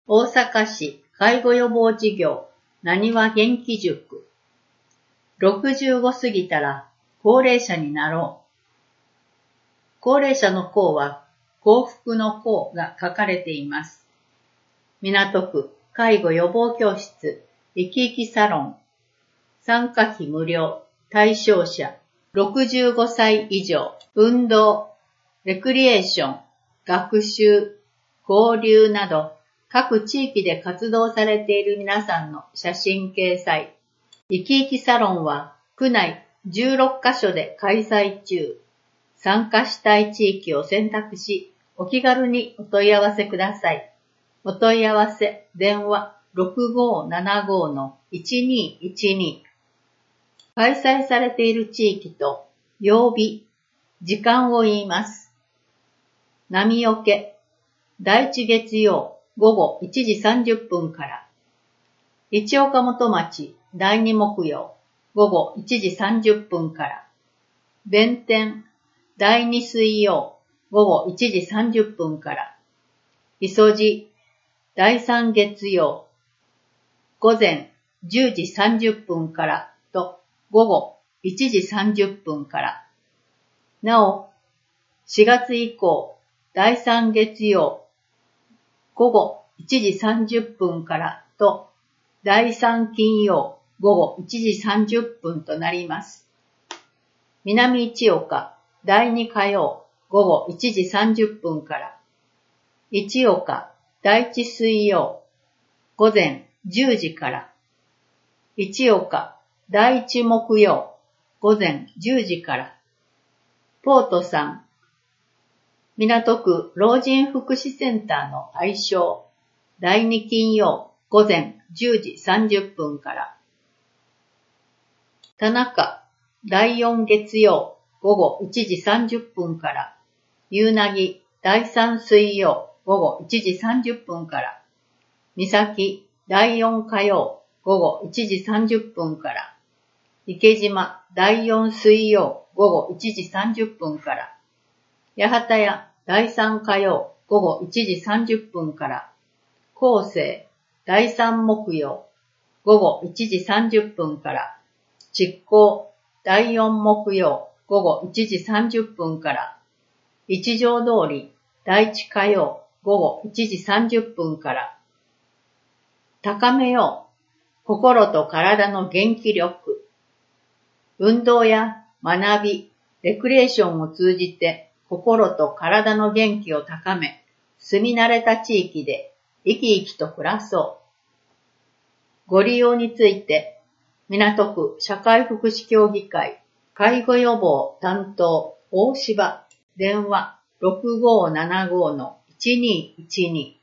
大阪市介護予防事業なにわ元気塾。65過ぎたら高齢者になろう。高齢者の幸は幸福の幸が書かれています。港区介護予防教室生き生きサロン。参加費無料。対象者65歳以上。運動、レクリエーション、学習、交流など各地域で活動されている皆さんの写真掲載。生き生きサロンは区内16カ所で開催中。参加したい地域を選択し、お気軽にお問い合わせください。お問い合わせ、電話 6575-1212。開催されている地域と曜日、時間を言います。波よけ、第1月曜午後1時30分から。一岡本町第2木曜午後1時30分から。弁天第2水曜午後1時30分から。磯路第3月曜午前10時30分からと午後1時30分から。なお、4月以降第3月曜午後1時30分からと第3金曜午後1時30分となります。南一岡第2火曜午後1時30分から。一岡第1水曜午前10時から。一岡第1木曜午前10時から。ポートさん港区老人福祉センターの愛称第2金曜午前10時30分から。田中第4月曜午後1時30分から。夕凪第3水曜午後1時30分から。三崎第4火曜午後1時30分から。池島第4水曜午後1時30分から。八幡屋第3火曜午後1時30分から。厚生第3木曜午後1時30分から。築港第4木曜午後1時30分から。一条通り第1火曜午後1時30分から。高めよう心と体の元気力。運動や学び、レクリエーションを通じて心と体の元気を高め、住み慣れた地域で生き生きと暮らそう。ご利用について、港区社会福祉協議会介護予防担当大柴電話 6575-1212